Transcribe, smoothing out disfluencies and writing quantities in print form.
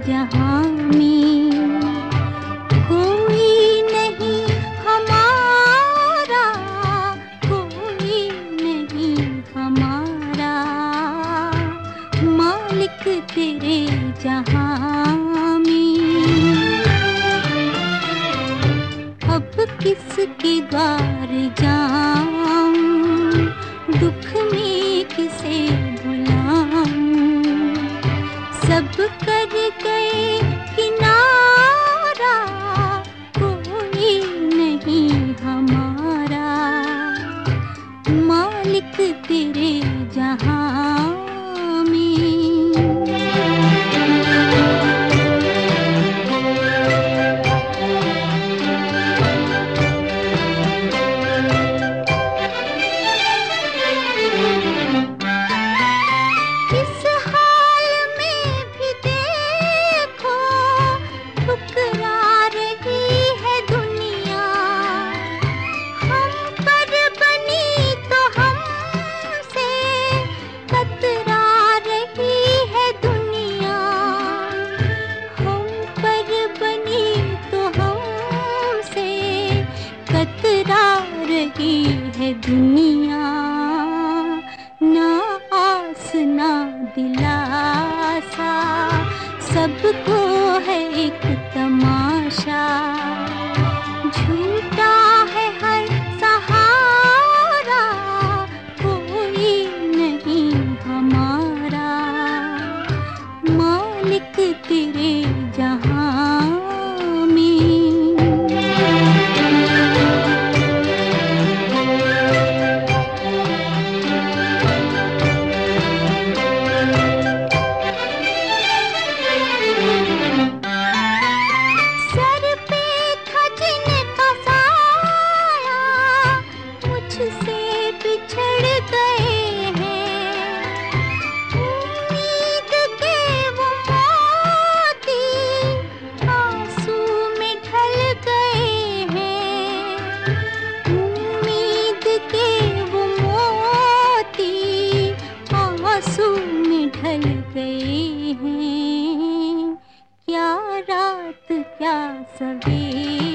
जहां में कोई नहीं हमारा, कोई नहीं हमारा, मालिक तेरे जहां में। अब किसके द्वार जाऊं, दुख में किसे बुलाऊं, सब कर गए किनारा, कोई नहीं हमारा, मालिक तेरे जहां में। कतरा रही है दुनिया, ना आस ना दिलासा, सबको है एक तमाशा, झूठा है हर सहारा, कोई नहीं हमारा, मालिक तेरे जहां में। से बिछड़ गए हैं, उम्मीद के वो मोती आंसू में ढल गए हैं, उम्मीद के वो मोती आंसू में ढल गए हैं, क्या रात क्या सवेरा।